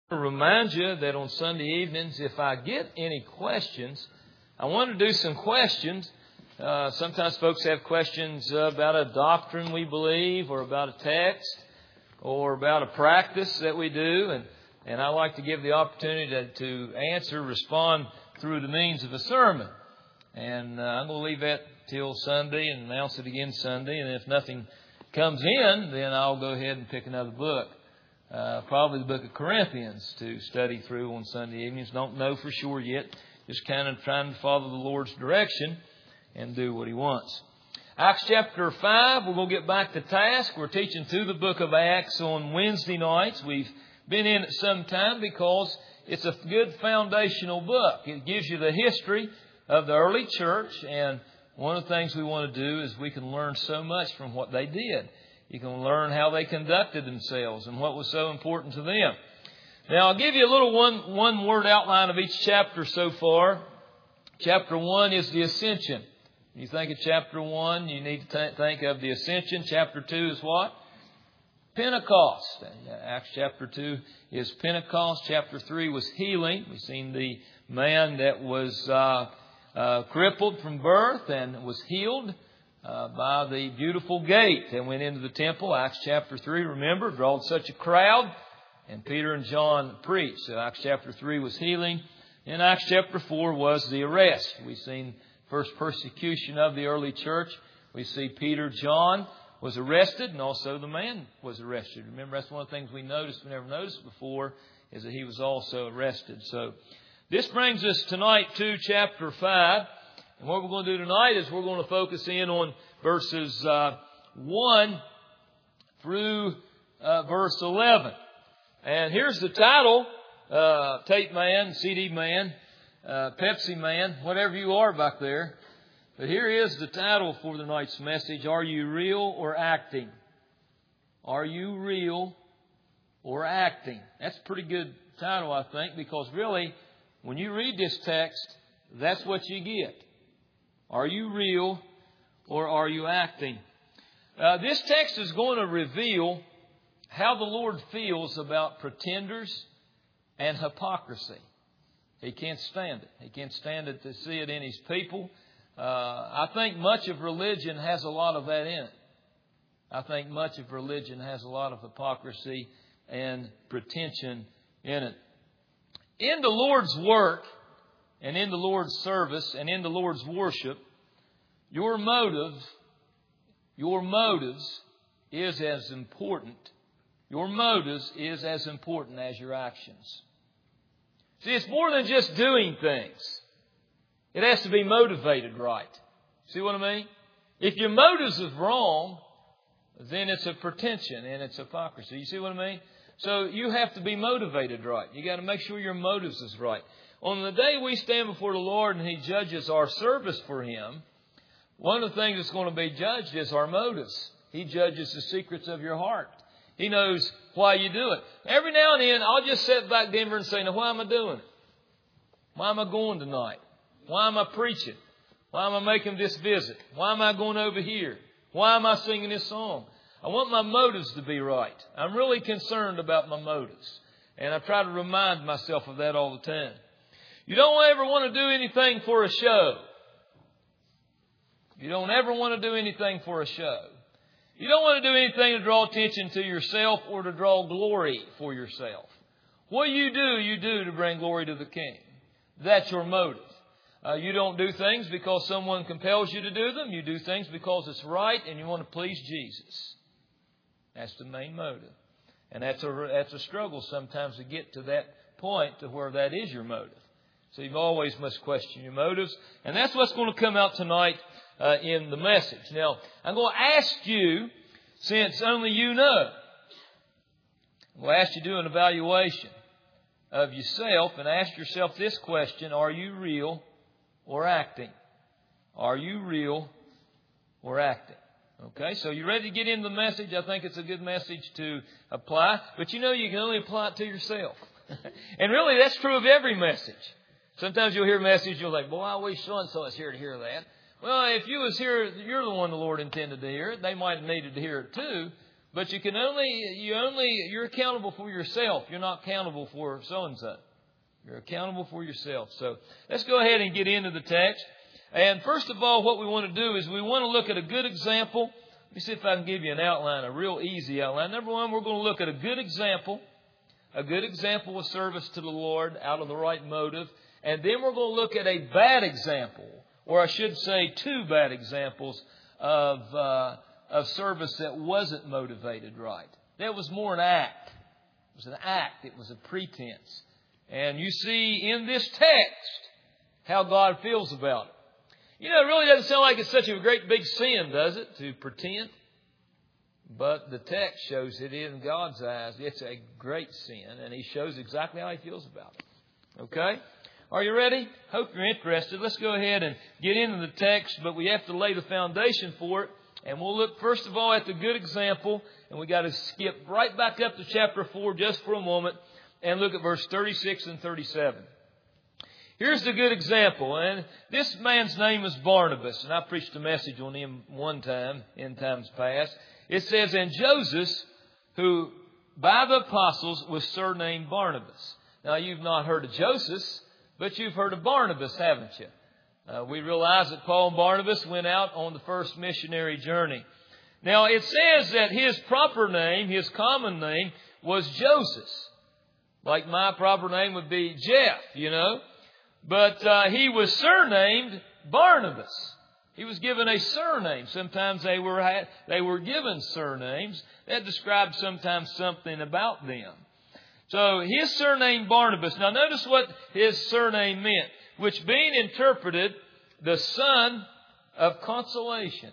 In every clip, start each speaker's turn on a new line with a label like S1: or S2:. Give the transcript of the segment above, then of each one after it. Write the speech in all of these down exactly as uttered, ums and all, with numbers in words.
S1: I want to remind you that on Sunday evenings, if I get any questions, I want to do some questions. Uh, sometimes folks have questions about a doctrine we believe, or about a text, or about a practice that we do. And, and I like to give the opportunity to, to answer, respond through the means of a sermon. And uh, I'm going to leave that till Sunday and announce it again Sunday. And if nothing comes in, then I'll go ahead and pick another book. Uh, probably the book of Corinthians to study through on Sunday evenings. Don't know for sure yet. Just kind of trying to follow the Lord's direction and do what He wants. Acts chapter five, we're going to get back to task. We're teaching through the book of Acts on Wednesday nights. We've been in it some time because it's a good foundational book. It gives you the history of the early church, and one of the things we want to do is we can learn so much from what they did. You can learn how they conducted themselves and what was so important to them. Now, I'll give you a little one, one word outline of each chapter so far. Chapter one is the ascension. You think of chapter one, you need to t- think of the ascension. Chapter two is what? Pentecost. Acts chapter two is Pentecost. Chapter three was healing. We've seen the man that was uh, uh, crippled from birth and was healed Uh, by the beautiful gate and went into the temple. Acts chapter three, remember, drawed such a crowd. And Peter and John preached. So Acts chapter three was healing. And Acts chapter four was the arrest. We've seen first persecution of the early church. We see Peter, John was arrested, and also the man was arrested. Remember, that's one of the things we noticed, we never noticed before, is that he was also arrested. So this brings us tonight to chapter five. And what we're going to do tonight is we're going to focus in on verses uh, one through uh, verse eleven. And here's the title, uh, Tape Man, C D Man, uh, Pepsi Man, whatever you are back there. But here is the title for tonight's message, Are You Real or Acting? Are you real or acting? That's a pretty good title, I think, because really, when you read this text, that's what you get. Are you real or are you acting? Uh, this text is going to reveal how the Lord feels about pretenders and hypocrisy. He can't stand it. He can't stand it to see it in His people. Uh, I think much of religion has a lot of that in it. I think much of religion has a lot of hypocrisy and pretension in it. In the Lord's work, and in the Lord's service, and in the Lord's worship, your motives, your motives is as important. Your motives is as important as your actions. See, it's more than just doing things. It has to be motivated right. See what I mean? If your motives is wrong, then it's a pretension and it's hypocrisy. You see what I mean? So you have to be motivated right. You got to make sure your motives is right. On the day we stand before the Lord and He judges our service for Him, one of the things that's going to be judged is our motives. He judges the secrets of your heart. He knows why you do it. Every now and then, I'll just sit back Denver and say, now, why am I doing it? Why am I going tonight? Why am I preaching? Why am I making this visit? Why am I going over here? Why am I singing this song? I want my motives to be right. I'm really concerned about my motives. And I try to remind myself of that all the time. You don't ever want to do anything for a show. You don't ever want to do anything for a show. You don't want to do anything to draw attention to yourself or to draw glory for yourself. What you do, you do to bring glory to the King. That's your motive. Uh, you don't do things because someone compels you to do them. You do things because it's right and you want to please Jesus. That's the main motive. And that's a, that's a struggle sometimes to get to that point to where that is your motive. So you always must question your motives. And that's what's going to come out tonight uh, in the message. Now, I'm going to ask you, since only you know, I'm going to ask you to do an evaluation of yourself and ask yourself this question, are you real or acting? Are you real or acting? Okay, so you ready to get into the message? I think it's a good message to apply. But you know you can only apply it to yourself. And really that's true of every message. Sometimes you'll hear a message, you'll think, boy, I wish so-and-so was here to hear that. Well, if you was here, you're the one the Lord intended to hear it. They might have needed to hear it too. But you can only, you only, you're accountable for yourself. You're not accountable for so-and-so. You're accountable for yourself. So let's go ahead and get into the text. And first of all, what we want to do is we want to look at a good example. Let me see if I can give you an outline, a real easy outline. Number one, we're going to look at a good example, a good example of service to the Lord out of the right motive. And then we're going to look at a bad example, or I should say two bad examples of uh, of service that wasn't motivated right. That was more an act. It was an act. It was a pretense. And you see in this text how God feels about it. You know, it really doesn't sound like it's such a great big sin, does it, to pretend? But the text shows it in God's eyes. It's a great sin, and He shows exactly how He feels about it. Okay? Are you ready? Hope you're interested. Let's go ahead and get into the text, but we have to lay the foundation for it. And we'll look first of all at the good example, and we got to skip right back up to chapter four just for a moment and look at verse thirty-six and thirty-seven. Here's the good example, and this man's name is Barnabas, and I preached a message on him one time in times past. It says, and Joseph, who by the apostles was surnamed Barnabas. Now you've not heard of Joseph, but you've heard of Barnabas, haven't you? Uh, we realize that Paul and Barnabas went out on the first missionary journey. Now, it says that his proper name, his common name, was Joseph. Like my proper name would be Jeff, you know. But uh, he was surnamed Barnabas. He was given a surname. Sometimes they were they were given surnames that described sometimes something about them. So his surname Barnabas. Now, notice what his surname meant, which being interpreted, the son of consolation.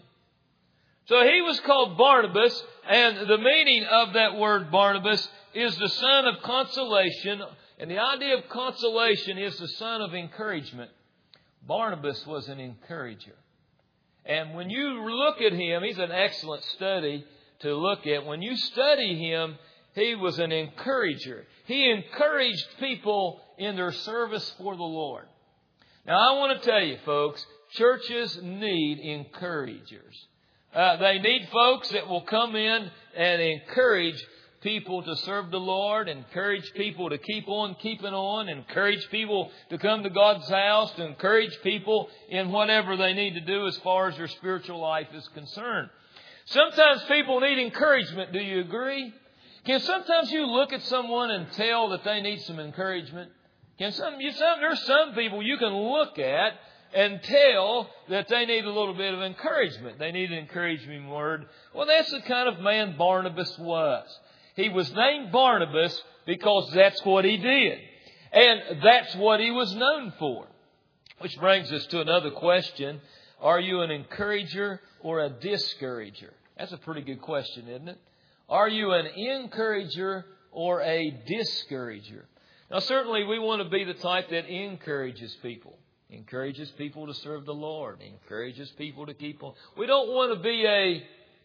S1: So he was called Barnabas, and the meaning of that word Barnabas is the son of consolation. And the idea of consolation is the son of encouragement. Barnabas was an encourager. And when you look at him, he's an excellent study to look at. When you study him, he was an encourager. He encouraged people in their service for the Lord. Now, I want to tell you, folks, churches need encouragers. Uh, they need folks that will come in and encourage people to serve the Lord, encourage people to keep on keeping on, encourage people to come to God's house, to encourage people in whatever they need to do as far as their spiritual life is concerned. Sometimes people need encouragement. Do you agree? Can sometimes you look at someone and tell that they need some encouragement? Can some, you, some, there's some people you can look at and tell that they need a little bit of encouragement. They need an encouraging word. Well, that's the kind of man Barnabas was. He was named Barnabas because that's what he did. And that's what he was known for. Which brings us to another question. Are you an encourager or a discourager? That's a pretty good question, isn't it? Are you an encourager or a discourager? Now, certainly we want to be the type that encourages people. Encourages people to serve the Lord. Encourages people to keep on. We don't want to be a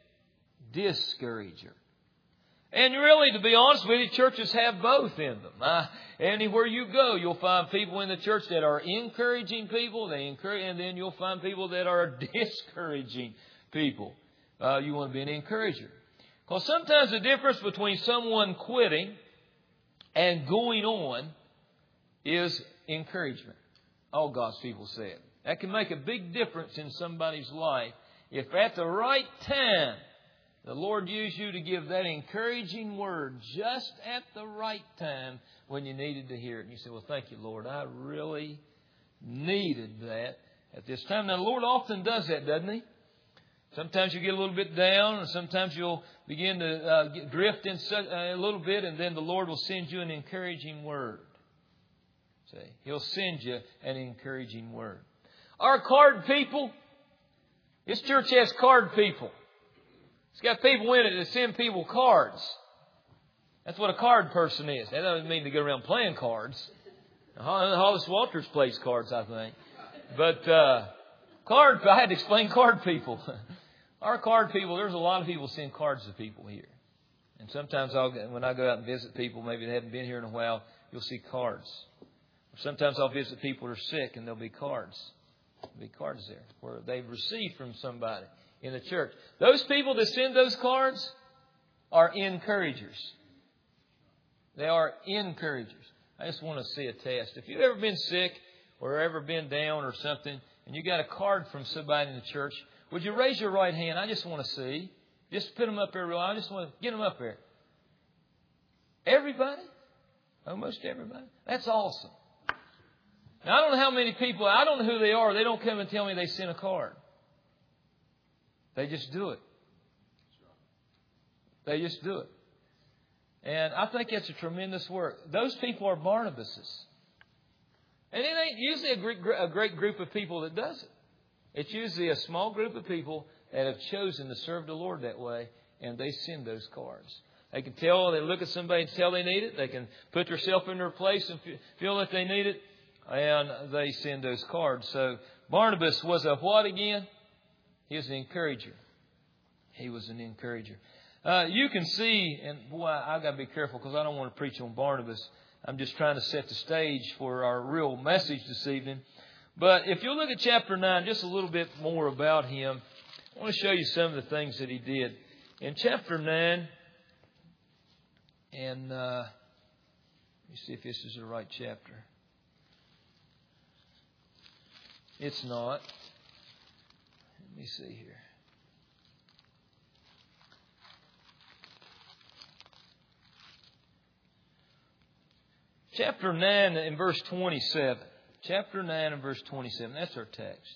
S1: discourager. And really, to be honest with you, churches have both in them. Uh, anywhere you go, you'll find people in the church that are encouraging people. They encourage, and then you'll find people that are discouraging people. Uh, you want to be an encourager. Because sometimes the difference between someone quitting and going on is encouragement. All God's people say it. That can make a big difference in somebody's life if at the right time the Lord used you to give that encouraging word just at the right time when you needed to hear it. And you say, well, thank you, Lord. I really needed that at this time. Now, the Lord often does that, doesn't He? Sometimes you get a little bit down, and sometimes you'll begin to uh, get, drift in su- uh, a little bit, and then the Lord will send you an encouraging word. See, He'll send you an encouraging word. Our card people, this church has card people. It's got people in it that send people cards. That's what a card person is. That doesn't mean to go around playing cards. Hollis Walters plays cards, I think. But uh, card, I had to explain card people. Our card people, there's a lot of people send cards to people here. And sometimes I'll, when I go out and visit people, maybe they haven't been here in a while, you'll see cards. Sometimes I'll visit people who are sick and there'll be cards. There'll be cards there where they've received from somebody in the church. Those people that send those cards are encouragers. They are encouragers. I just want to see a test. If you've ever been sick or ever been down or something, and you got a card from somebody in the church, would you raise your right hand? I just want to see. Just put them up there real. I just want to get them up there. Everybody? Almost everybody? That's awesome. Now, I don't know how many people, I don't know who they are. They don't come and tell me they sent a card. They just do it. They just do it. And I think it's a tremendous work. Those people are Barnabas's. And it ain't usually a great, a great group of people that does it. It's usually a small group of people that have chosen to serve the Lord that way, and they send those cards. They can tell, they look at somebody and tell they need it. They can put themselves in their place and feel that they need it, and they send those cards. So Barnabas was a what again? He was an encourager. He was an encourager. Uh, you can see, and boy, I've got to be careful because I don't want to preach on Barnabas. I'm just trying to set the stage for our real message this evening. But if you look at chapter nine, just a little bit more about him, I want to show you some of the things that he did. In chapter nine, and uh, let me see if this is the right chapter. It's not. Let me see here. Chapter nine and verse twenty-seven. Chapter nine and verse twenty-seven. That's our text.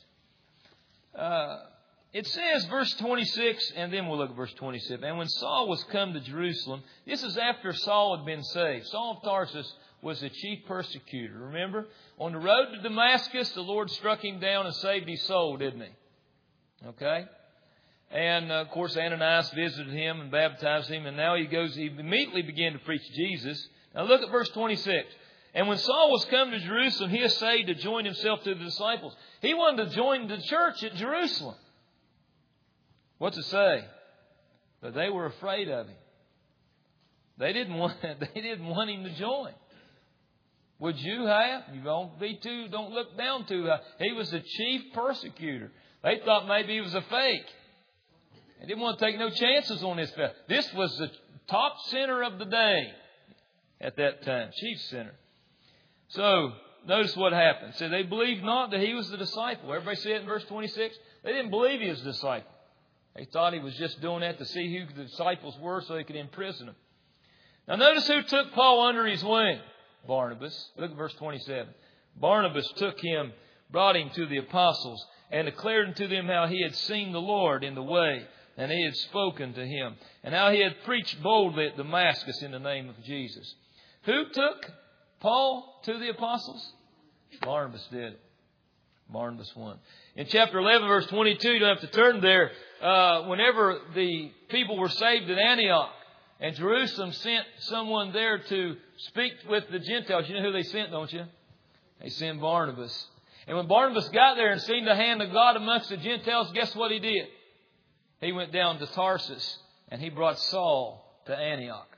S1: Uh, it says, verse twenty-six, and then we'll look at verse twenty-seven. And when Saul was come to Jerusalem, this is after Saul had been saved. Saul of Tarsus was the chief persecutor. Remember? On the road to Damascus, the Lord struck him down and saved his soul, didn't he? Okay? And, uh, of course, Ananias visited him and baptized him. And now he goes, he immediately began to preach Jesus. Now look at verse twenty-six. And when Saul was come to Jerusalem, he essayed to join himself to the disciples. He wanted to join the church at Jerusalem. What's it say? But they were afraid of him. They didn't want, they didn't want him to join. Would you have? You don't be too, don't look down too high. He was the chief persecutor. They thought maybe he was a fake. They didn't want to take no chances on this fellow. This was the top sinner of the day at that time, chief sinner. So, notice what happened. So they believed not that he was the disciple. Everybody see it in verse twenty-six? They didn't believe he was a disciple. They thought he was just doing that to see who the disciples were so they could imprison him. Now notice who took Paul under his wing. Barnabas. Look at verse twenty-seven. Barnabas took him, brought him to the apostles, and declared unto them how he had seen the Lord in the way, and he had spoken to him, and how he had preached boldly at Damascus in the name of Jesus. Who took Paul to the apostles? Barnabas did it. Barnabas won. In chapter eleven, verse twenty-two, you don't have to turn there. Uh, whenever the people were saved at Antioch, and Jerusalem sent someone there to speak with the Gentiles. You know who they sent, don't you? They sent Barnabas. And when Barnabas got there and seen the hand of God amongst the Gentiles, guess what he did? He went down to Tarsus and he brought Saul to Antioch.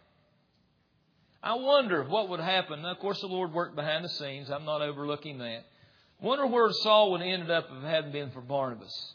S1: I wonder what would happen. Now, of course, the Lord worked behind the scenes. I'm not overlooking that. Wonder where Saul would have ended up if it hadn't been for Barnabas.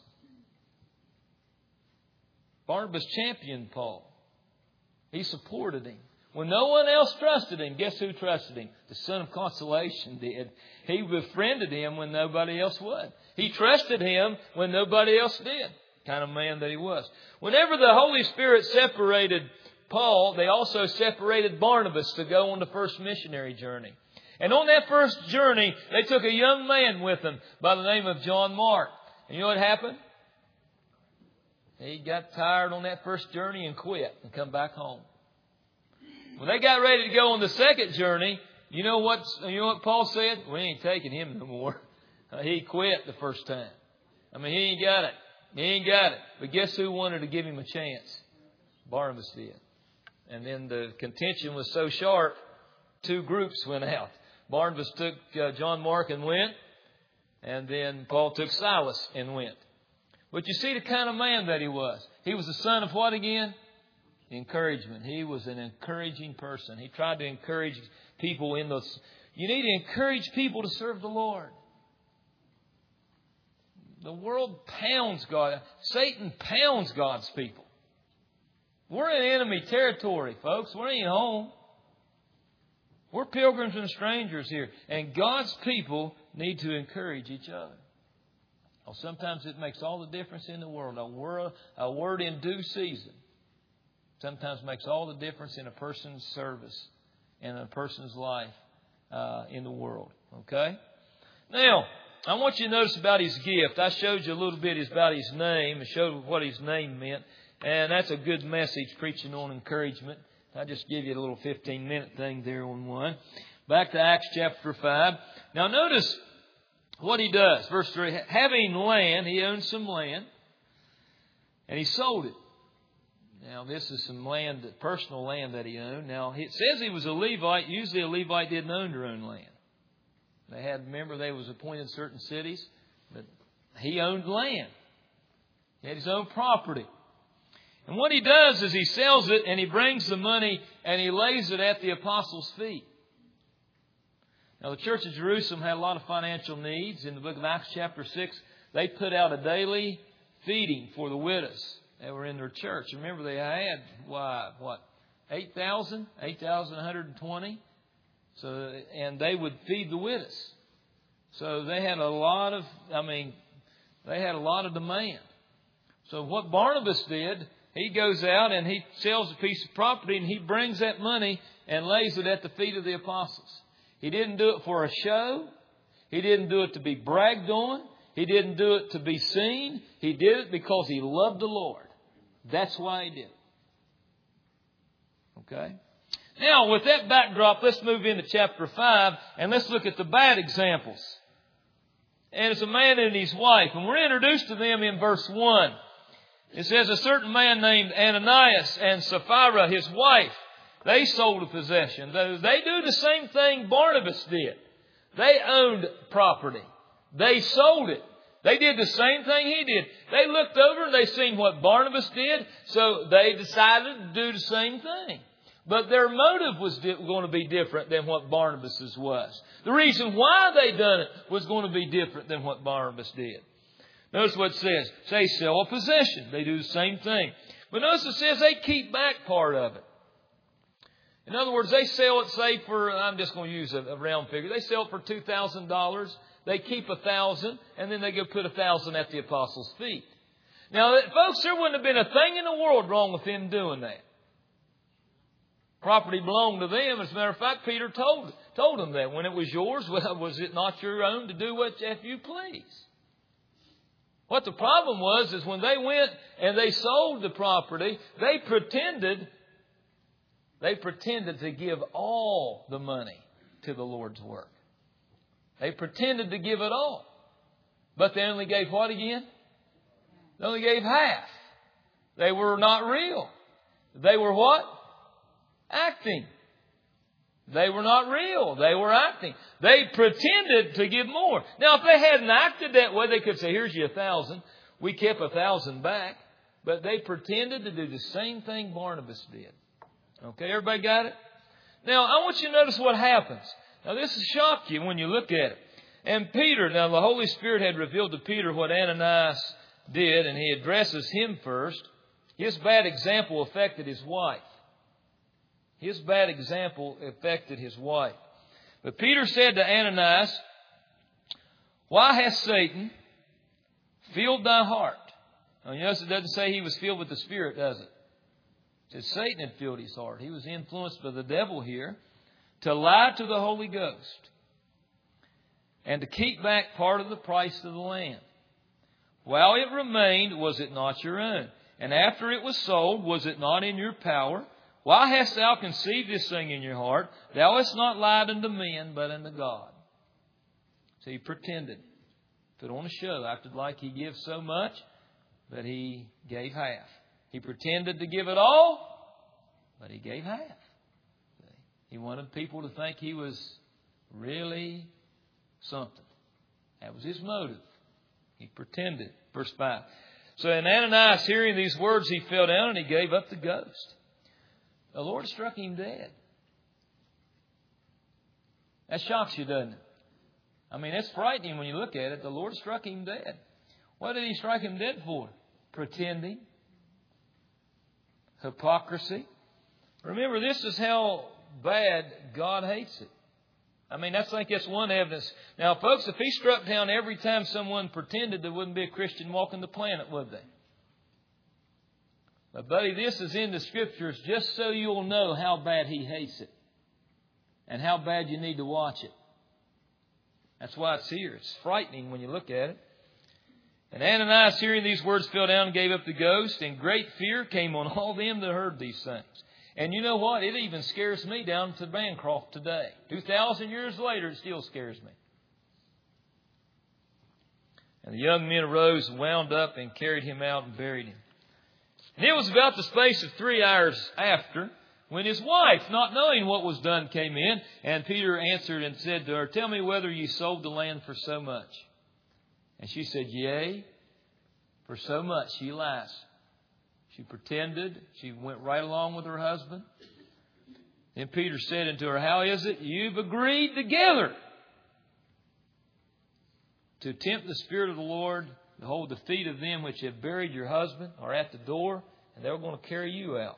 S1: Barnabas championed Paul. He supported him. When no one else trusted him, guess who trusted him? The Son of Consolation did. He befriended him when nobody else would. He trusted him when nobody else did. Kind of man that he was. Whenever the Holy Spirit separated Paul, they also separated Barnabas to go on the first missionary journey. And on that first journey, they took a young man with them by the name of John Mark. And you know what happened? He got tired on that first journey and quit and come back home. When they got ready to go on the second journey, you know what, you know what Paul said? We ain't taking him no more. Uh, he quit the first time. I mean, he ain't got it. He ain't got it. But guess who wanted to give him a chance? Barnabas did. And then the contention was so sharp, two groups went out. Barnabas took uh, John Mark and went. And then Paul took Silas and went. But you see the kind of man that he was. He was the son of what again? Encouragement. He was an encouraging person. He tried to encourage people in those. You need to encourage people to serve the Lord. The world pounds God. Satan pounds God's people We're in enemy territory, folks. We ain't home. We're pilgrims and strangers here. And God's people need to encourage each other. Well, sometimes it makes all the difference in the world. A word, a word in due season sometimes makes all the difference in a person's service and a person's life uh, in the world. Okay? Now, I want you to notice about his gift. I showed you a little bit about his name and showed what his name meant. And that's a good message, preaching on encouragement. I just give you a little fifteen-minute thing there on one. Back to Acts chapter five. Now notice what he does. Verse three, having land, he owned some land, and he sold it. Now this is some land, personal land that he owned. Now it says he was a Levite. Usually a Levite didn't own their own land. They had, remember, they was appointed certain cities, but he owned land. He had his own property. And what he does is he sells it and he brings the money and he lays it at the apostles' feet. Now the church of Jerusalem had a lot of financial needs. In the book of Acts chapter six, they put out a daily feeding for the widows that were in their church. Remember, they had, why, what, eight thousand? eight thousand one hundred twenty? So, and they would feed the widows. So they had a lot of, I mean, they had a lot of demand. So what Barnabas did, he goes out and he sells a piece of property and he brings that money and lays it at the feet of the apostles. He didn't do it for a show. He didn't do it to be bragged on. He didn't do it to be seen. He did it because he loved the Lord. That's why he did it. Okay? Now, with that backdrop, let's move into chapter five and let's look at the bad examples. And it's a man and his wife. And we're introduced to them in verse one. It says, a certain man named Ananias and Sapphira, his wife, they sold a possession. They do the same thing Barnabas did. They owned property. They sold it. They did the same thing he did. They looked over and they seen what Barnabas did, so they decided to do the same thing. But their motive was going to be different than what Barnabas's was. The reason why they done it was going to be different than what Barnabas did. Notice what it says. They sell a possession. They do the same thing. But notice it says they keep back part of it. In other words, they sell it, say, for, I'm just going to use a, a round figure. They sell it for two thousand dollars. They keep one thousand dollars, and then they go put one thousand dollars at the apostles' feet. Now, folks, there wouldn't have been a thing in the world wrong with them doing that. Property belonged to them. As a matter of fact, Peter told, told them that. When it was yours, well, was it not your own to do what you please? What the problem was is when they went and they sold the property, they pretended, they pretended to give all the money to the Lord's work. They pretended to give it all. But they only gave what again? They only gave half. They were not real. They were what? Acting. They were not real. They were acting. They pretended to give more. Now, if they hadn't acted that way, they could say, here's you a thousand. We kept a thousand back. But they pretended to do the same thing Barnabas did. Okay, everybody got it? Now, I want you to notice what happens. Now, this will shock you when you look at it. And Peter, now the Holy Spirit had revealed to Peter what Ananias did, and he addresses him first. His bad example affected his wife. His bad example affected his wife. But Peter said to Ananias, why has Satan filled thy heart? Now, you notice it doesn't say he was filled with the Spirit, does it? It says Satan had filled his heart. He was influenced by the devil here to lie to the Holy Ghost and to keep back part of the price of the land. While it remained, was it not your own? And after it was sold, was it not in your power? Why hast thou conceived this thing in your heart? Thou hast not lied unto men, but unto God. So he pretended. Put on a show. Acted like he gives so much, but he gave half. He pretended to give it all, but he gave half. He wanted people to think he was really something. That was his motive. He pretended. Verse five. So in Ananias, hearing these words, he fell down and he gave up the ghost. The Lord struck him dead. That shocks you, doesn't it? I mean, it's frightening when you look at it. The Lord struck him dead. What did he strike him dead for? Pretending. hypocrisy. Remember, this is how bad God hates it. I mean, I think that's one evidence. Now, folks, if He struck down every time someone pretended, there wouldn't be a Christian walking the planet, would they? But, buddy, this is in the Scriptures just so you'll know how bad He hates it and how bad you need to watch it. That's why it's here. It's frightening when you look at it. And Ananias, hearing these words, fell down and gave up the ghost, and great fear came on all them that heard these things. And you know what? It even scares me down to Bancroft today. Two thousand years later, it still scares me. And the young men arose, wound up, and carried him out and buried him. And it was about the space of three hours after, when his wife, not knowing what was done, came in. And Peter answered and said to her, "Tell me whether you sold the land for so much." And she said, "Yea, for so much." She lies. She pretended. She went right along with her husband. Then Peter said unto her, "How is it you've agreed together to tempt the Spirit of the Lord? Behold, the feet of them which have buried your husband are at the door, and they're going to carry you out."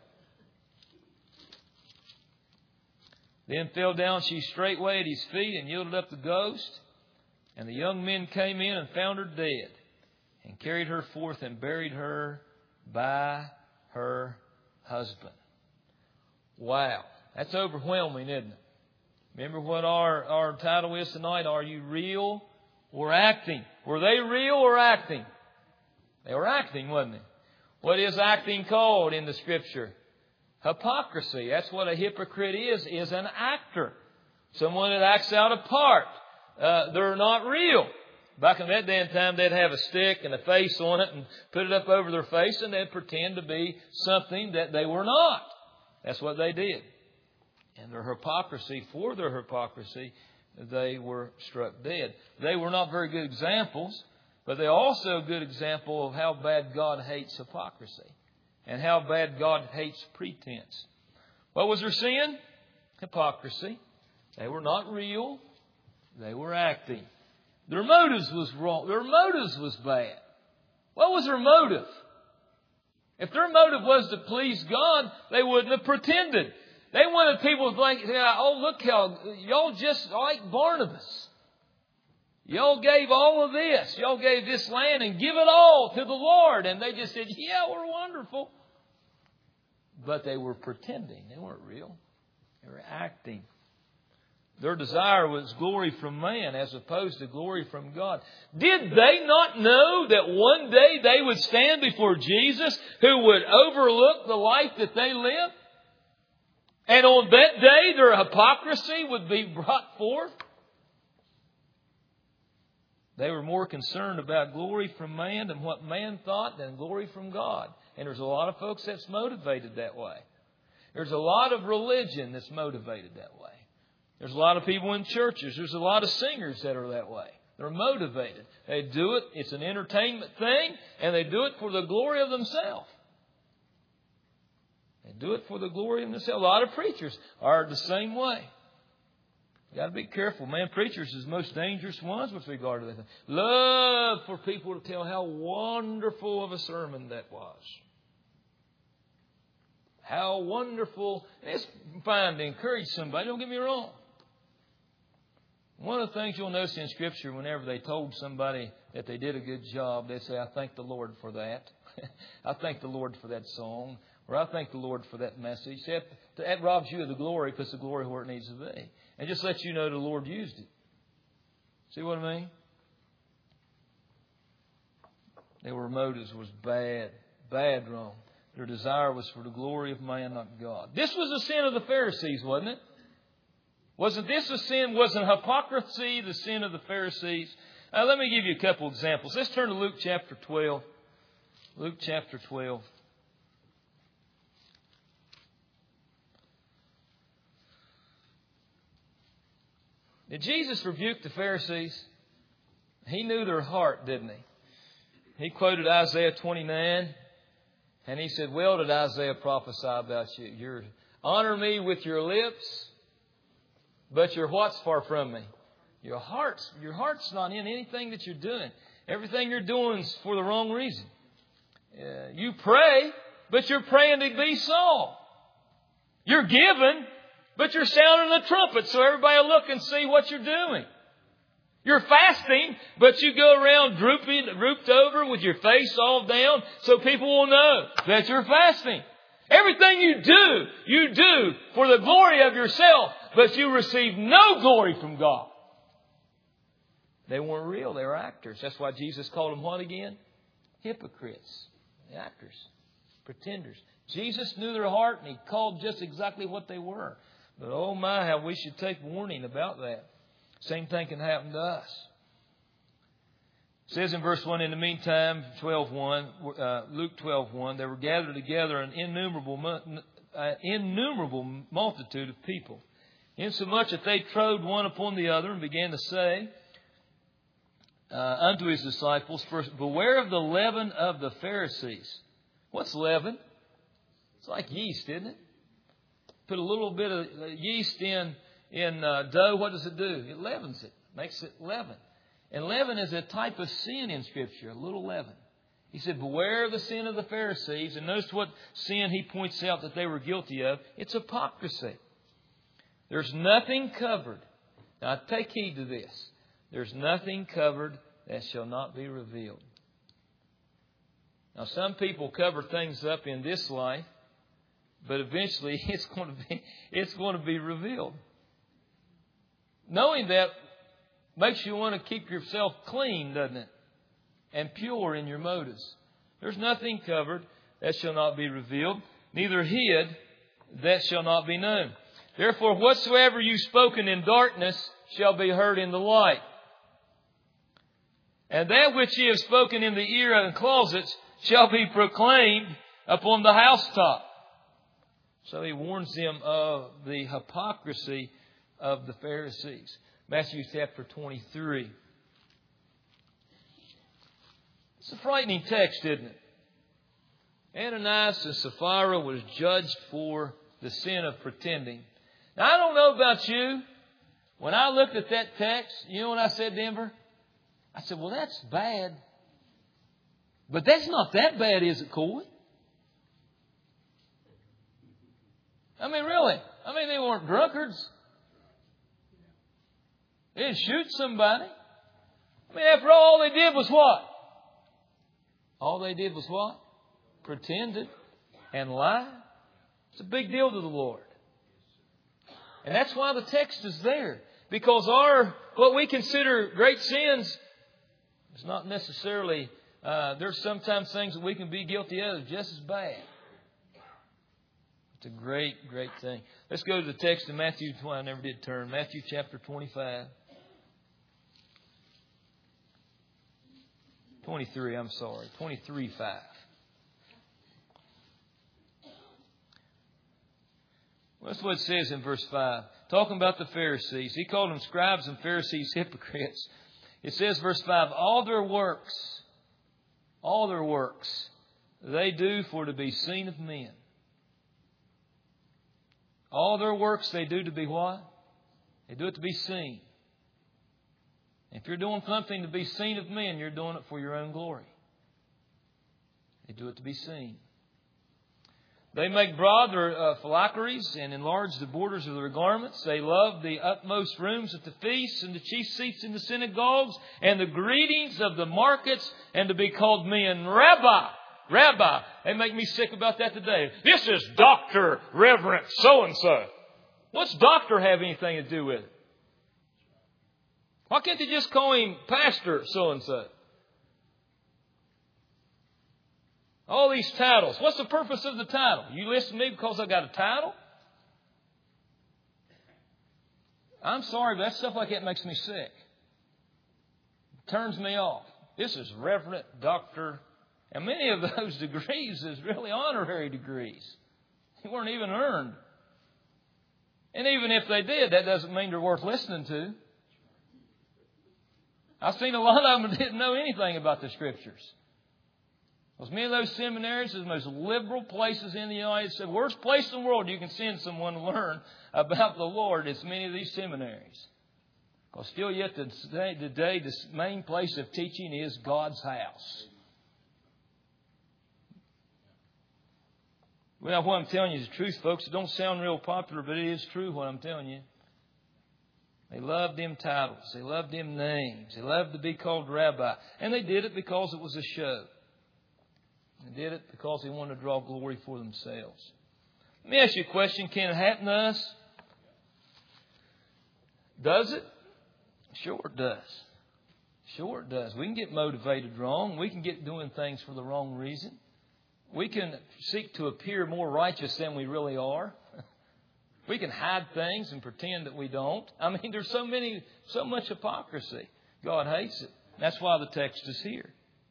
S1: Then fell down she straightway at his feet and yielded up the ghost. And the young men came in and found her dead, and carried her forth and buried her by her husband. Wow. That's overwhelming, isn't it? Remember what our, our title is tonight? Are you real or acting? Were they real or acting? They were acting, wasn't they? What is acting called in the Scripture? Hypocrisy. That's what a hypocrite is, is an actor. Someone that acts out a part. Uh, they're not real. Back in that day and time, they'd have a stick and a face on it and put it up over their face, and they'd pretend to be something that they were not. That's what they did. And their hypocrisy, for their hypocrisy, they were struck dead. They were not very good examples, but they're also a good example of how bad God hates hypocrisy and how bad God hates pretense. What was their sin? Hypocrisy. They were not real. They were acting. Their motives was wrong. Their motives was bad. What was their motive? If their motive was to please God, they wouldn't have pretended. They wanted people to think, "Oh, look how y'all just like Barnabas. Y'all gave all of this. Y'all gave this land and give it all to the Lord." And they just said, "Yeah, we're wonderful." But they were pretending. They weren't real. They were acting. Their desire was glory from man as opposed to glory from God. Did they not know that one day they would stand before Jesus, who would overlook the life that they lived? And on that day, their hypocrisy would be brought forth? They were more concerned about glory from man and what man thought than glory from God. And there's a lot of folks that's motivated that way. There's a lot of religion that's motivated that way. There's a lot of people in churches. There's a lot of singers that are that way. They're motivated. They do it. It's an entertainment thing, and they do it for the glory of themselves. They do it for the glory of themselves. A lot of preachers are the same way. You got to be careful, man. Preachers is the most dangerous ones with regard to that. Love for people to tell how wonderful of a sermon that was. How wonderful. It's fine to encourage somebody. Don't get me wrong. One of the things you'll notice in Scripture, whenever they told somebody that they did a good job, they say, "I thank the Lord for that." "I thank the Lord for that song." Or, "I thank the Lord for that message." That, that robs you of the glory, puts the glory where it needs to be. And just lets you know the Lord used it. See what I mean? Their motives was bad. Bad wrong. Their desire was for the glory of man, not God. This was the sin of the Pharisees, wasn't it? Wasn't this a sin? Wasn't hypocrisy the sin of the Pharisees? Now, let me give you a couple examples. Let's turn to Luke chapter twelve. Luke chapter twelve. Did Jesus rebuke the Pharisees? He knew their heart, didn't he? He quoted Isaiah twenty-nine. And he said, "Well did Isaiah prophesy about you. You're, honor me with your lips, but your what's far from me? Your heart's, your heart's not in anything that you're doing. Everything you're doing is for the wrong reason. Uh, you pray, but you're praying to be Saul. You're giving, but you're sounding the trumpet so everybody will look and see what you're doing. You're fasting, but you go around drooping, drooped over with your face all down so people will know that you're fasting. Everything you do, you do for the glory of yourself, but you receive no glory from God. They weren't real. They were actors. That's why Jesus called them what again? Hypocrites. Actors. Pretenders. Jesus knew their heart and He called just exactly what they were. But oh my, how we should take warning about that. Same thing can happen to us. It says in verse one, in the meantime, twelve one, uh, Luke twelve one, there were gathered together an innumerable, uh, innumerable multitude of people, insomuch that they trode one upon the other and began to say uh, unto His disciples, first, beware of the leaven of the Pharisees. What's leaven? It's like yeast, isn't it? Put a little bit of yeast in in uh, dough. What does it do? It leavens it, makes it leaven. And leaven is a type of sin in Scripture, a little leaven. He said, beware of the sin of the Pharisees. And notice what sin he points out that they were guilty of. It's hypocrisy. There's nothing covered. Now, take heed to this. There's nothing covered that shall not be revealed. Now, some people cover things up in this life, but eventually it's going to be, it's going to be revealed. Knowing that makes you want to keep yourself clean, doesn't it? And pure in your motives. There's nothing covered that shall not be revealed, neither hid that shall not be known. Therefore, whatsoever you've spoken in darkness shall be heard in the light. And that which ye have spoken in the ear and closets shall be proclaimed upon the housetop. So he warns them of the hypocrisy of the Pharisees. Matthew chapter twenty-three. It's a frightening text, isn't it? Ananias and Sapphira was judged for the sin of pretending. Now, I don't know about you. When I looked at that text, you know what I said, Denver? I said, well, that's bad. But that's not that bad, is it, Coy? I mean, really. I mean, they weren't drunkards. They didn't shoot somebody. I mean, after all, all they did was what? All they did was what? Pretended and lied. It's a big deal to the Lord. And that's why the text is there. Because our, what we consider great sins is not necessarily, uh, there's sometimes things that we can be guilty of just as bad. It's a great, great thing. Let's go to the text in Matthew, I never did turn, Matthew chapter twenty-five. twenty-three, I'm sorry. twenty-three five. Well, that's what it says in verse five. Talking about the Pharisees. He called them scribes and Pharisees hypocrites. It says, verse five, all their works, all their works, they do for to be seen of men. All their works they do to be what? They do it to be seen. If you're doing something to be seen of men, you're doing it for your own glory. They do it to be seen. They make broad their uh, phylacteries and enlarge the borders of their garments. They love the utmost rooms at the feasts and the chief seats in the synagogues and the greetings of the markets and to be called men Rabbi. Rabbi. They make me sick about that today. This is Doctor Reverend so-and-so. What's doctor have anything to do with it? Why can't they just call him Pastor so-and-so? All these titles. What's the purpose of the title? You listen to me because I got a title? I'm sorry, but that stuff like that makes me sick. It turns me off. This is Reverend, Doctor, and many of those degrees is really honorary degrees. They weren't even earned. And even if they did, that doesn't mean they're worth listening to. I've seen a lot of them that didn't know anything about the Scriptures. Because many of those seminaries are the most liberal places in the United States. The worst place in the world you can send someone to learn about the Lord is many of these seminaries. Because still yet today, today the main place of teaching is God's house. Well, what I'm telling you is the truth, folks. It don't sound real popular, but it is true what I'm telling you. They loved them titles. They loved them names. They loved to be called rabbi. And they did it because it was a show. They did it because they wanted to draw glory for themselves. Let me ask you a question. Can it happen to us? Does it? Sure it does. Sure it does. We can get motivated wrong. We can get doing things for the wrong reason. We can seek to appear more righteous than we really are. We can hide things and pretend that we don't. I mean, there's so many, so much hypocrisy. God hates it. That's why the text is here.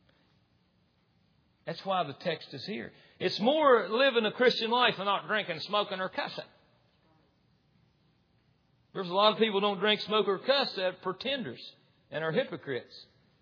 S1: That's why the text is here. It's more living a Christian life and not drinking, smoking, or cussing. There's a lot of people who don't drink, smoke, or cuss that are pretenders and are hypocrites.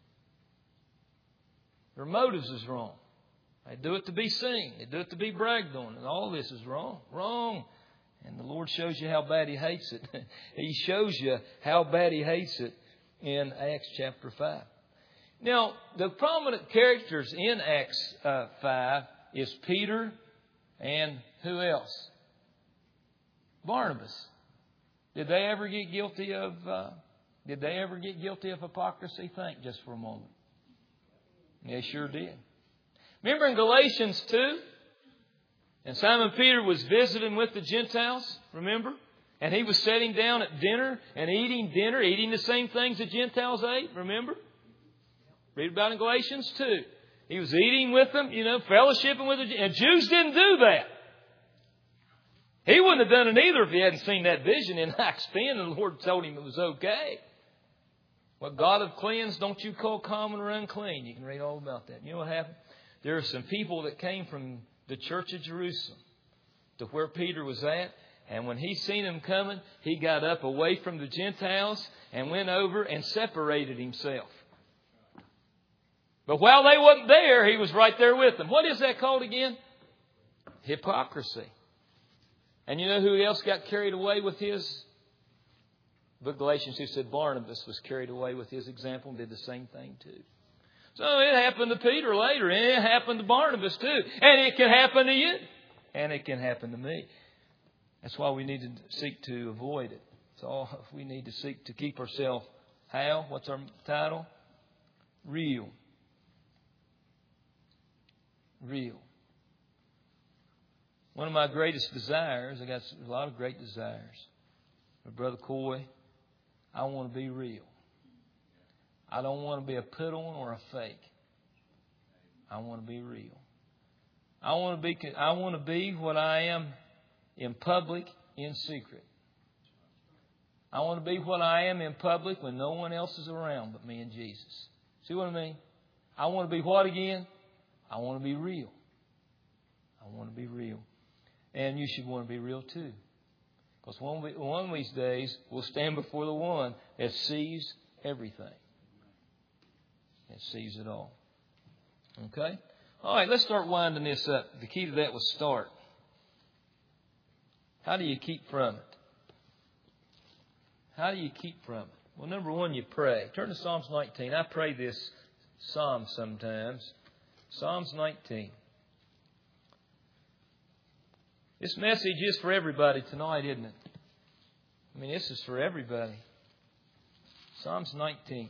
S1: Their motives is wrong. They do it to be seen. They do it to be bragged on. And all this is wrong. Wrong. And the Lord shows you how bad He hates it. He shows you how bad He hates it in Acts chapter five. Now, the prominent characters in Acts uh, five is Peter and who else? Barnabas. Did they ever get guilty of, uh, did they ever get guilty of hypocrisy? Think just for a moment. They sure did. Remember in Galatians two? And Simon Peter was visiting with the Gentiles, remember? And he was sitting down at dinner and eating dinner, eating the same things the Gentiles ate, remember? Read about in Galatians two. He was eating with them, you know, fellowshipping with them. And Jews didn't do that. He wouldn't have done it either if he hadn't seen that vision in Acts ten and the Lord told him it was okay. What God have cleansed, don't you call common or unclean. You can read all about that. You know what happened? There are some people that came from the church of Jerusalem to where Peter was at. And when he seen them coming, he got up away from the Gentiles and went over and separated himself. But while they wasn't there, he was right there with them. What is that called again? Hypocrisy. And you know who else got carried away with his? The Galatians who said Barnabas was carried away with his example and did the same thing too. So it happened to Peter later, and it happened to Barnabas too. And it can happen to you. And it can happen to me. That's why we need to seek to avoid it. So we need to seek to keep ourselves how? What's our title? Real. Real. One of my greatest desires, I got a lot of great desires. But Brother Coy, I want to be real. I don't want to be a put on or a fake. I want to be real. I want to be I want to be what I am in public, in secret. I want to be what I am in public when no one else is around but me and Jesus. See what I mean? I want to be what again? I want to be real. I want to be real. And you should want to be real too. Because one, one of these days, we'll stand before the one that sees everything. That sees it all. Okay? All right, let's start winding this up. The key to that was start. How do you keep from it? How do you keep from it? Well, number one, you pray. Turn to Psalms nineteen. I pray this psalm sometimes. Psalms nineteen. This message is for everybody tonight, isn't it? I mean, this is for everybody. Psalms nineteen.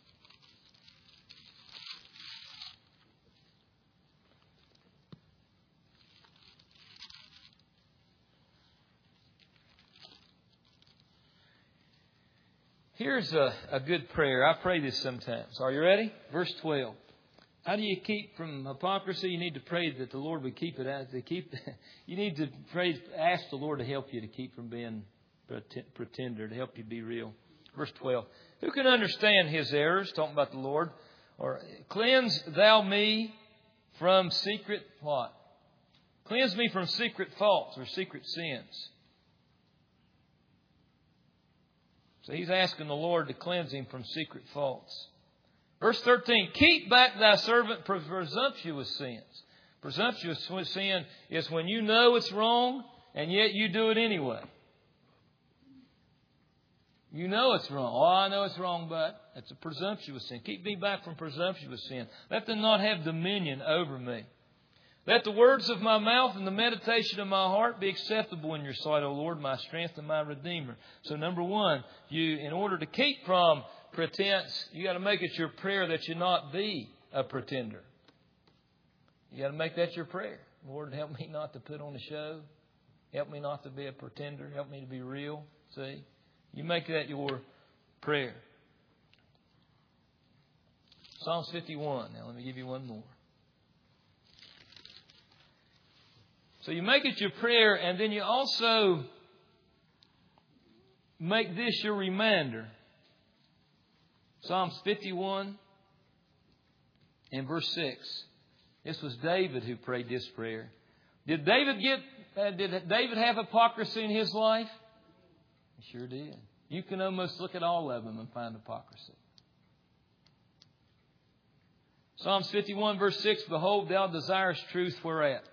S1: Here's a, a good prayer. I pray this sometimes. Are you ready? Verse twelve. How do you keep from hypocrisy? You need to pray that the Lord would keep it out. To keep, you need to pray, ask the Lord to help you to keep from being pretender, to help you be real. Verse twelve. Who can understand his errors? Talking about the Lord. Or cleanse thou me from secret what? Cleanse me from secret faults or secret sins. So he's asking the Lord to cleanse him from secret faults. Verse thirteen, keep back thy servant from presumptuous sins. Presumptuous sin is when you know it's wrong and yet you do it anyway. You know it's wrong. Oh, I know it's wrong, but it's a presumptuous sin. Keep me back from presumptuous sin. Let them not have dominion over me. Let the words of my mouth and the meditation of my heart be acceptable in your sight, O Lord, my strength and my Redeemer. So number one, you, in order to keep from pretense, you got to make it your prayer that you not be a pretender. You got to make that your prayer. Lord, help me not to put on a show. Help me not to be a pretender. Help me to be real. See? You make that your prayer. Psalms fifty-one. Now let me give you one more. So you make it your prayer, and then you also make this your reminder. Psalms fifty-one and verse six. This was David who prayed this prayer. Did David get? Uh, did David have hypocrisy in his life? He sure did. You can almost look at all of them and find hypocrisy. Psalms fifty-one verse six. Behold, thou desirest truth whereat?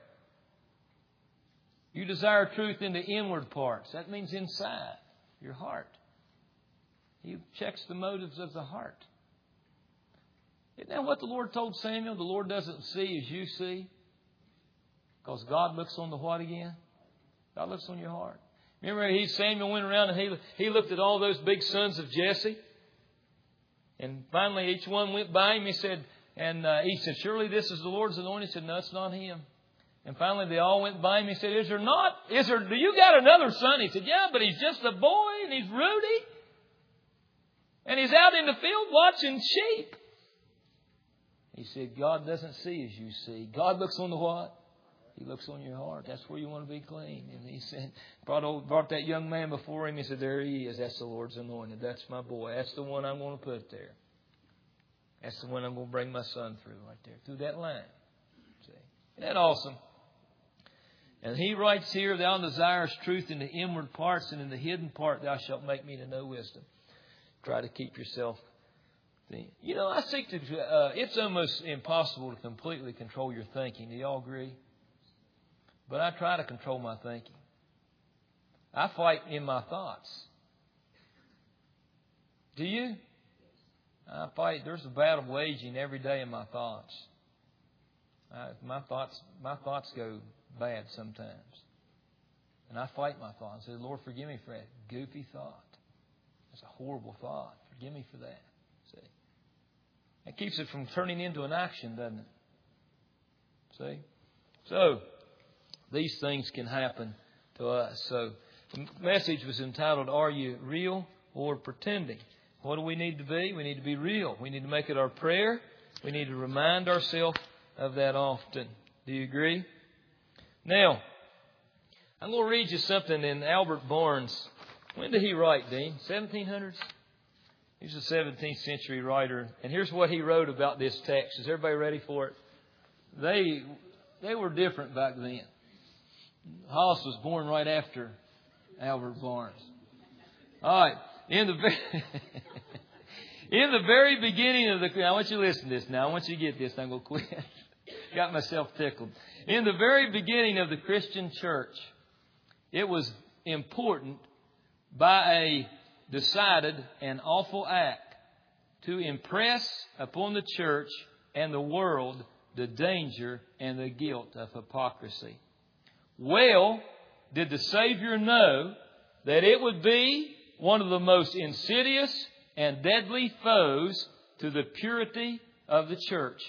S1: You desire truth in the inward parts. That means inside your heart. He checks the motives of the heart. Isn't that what the Lord told Samuel? The Lord doesn't see as you see. Because God looks on the what again? God looks on your heart. Remember, he Samuel went around and he, he looked at all those big sons of Jesse. And finally each one went by him. He said, and uh, he said, surely this is the Lord's anointed. He said, no, it's not him. And finally they all went by him. He said, is there not? Is there, do you got another son? He said, yeah, but he's just a boy and he's Rudy. And he's out in the field watching sheep. He said, God doesn't see as you see. God looks on the what? He looks on your heart. That's where you want to be clean. And he said, brought, old, brought that young man before him. He said, there he is. That's the Lord's anointed. That's my boy. That's the one I'm going to put there. That's the one I'm going to bring my son through right there. Through that line. See? Isn't that awesome? And he writes here, thou desirest truth in the inward parts, and in the hidden part thou shalt make me to know wisdom. Try to keep yourself. You know, I seek to, uh, it's almost impossible to completely control your thinking. Do y'all agree? But I try to control my thinking. I fight in my thoughts. Do you? I fight. There's a battle waging every day in my thoughts. I, my thoughts, my thoughts go bad sometimes. And I fight my thoughts. I say, Lord, forgive me for that goofy thought. That's a horrible thought. Forgive me for that. See? It keeps it from turning into an action, doesn't it? See? So, these things can happen to us. So, the message was entitled, Are You Real or Pretending? What do we need to be? We need to be real. We need to make it our prayer. We need to remind ourselves of that often. Do you agree? Now, I'm going to read you something in Albert Barnes. When did he write, Dean? seventeen hundreds? He's a seventeenth century writer. And here's what he wrote about this text. Is everybody ready for it? They they were different back then. Hollis was born right after Albert Barnes. All right. In the very, in the very beginning of the... I want you to listen to this now. I want you to get this. I'm going to quit. Got myself tickled. In the very beginning of the Christian church, it was important by a decided and awful act to impress upon the church and the world the danger and the guilt of hypocrisy. Well, did the Savior know that it would be one of the most insidious and deadly foes to the purity of the church?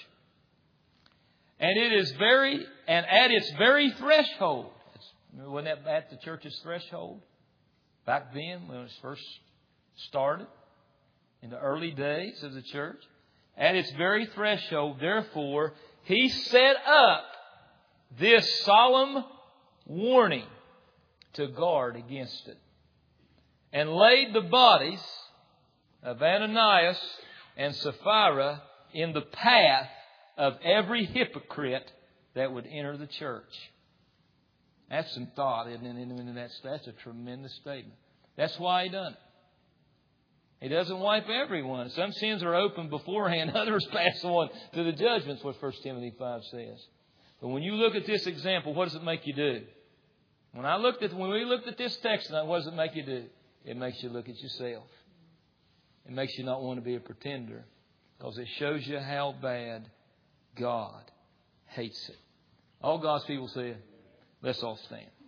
S1: And it is very, and at its very threshold, wasn't that at the church's threshold? Back then, when it was first started, in the early days of the church, at its very threshold, therefore, he set up this solemn warning to guard against it, and laid the bodies of Ananias and Sapphira in the path of every hypocrite that would enter the church. That's some thought, isn't it? That's, that's a tremendous statement. That's why he done it. He doesn't wipe everyone. Some sins are open beforehand. Others pass on to the judgments, what First Timothy five says. But when you look at this example, what does it make you do? When I looked at, when we looked at this text, what does it make you do? It makes you look at yourself. It makes you not want to be a pretender, because it shows you how bad God hates it. All God's people said, let's all stand.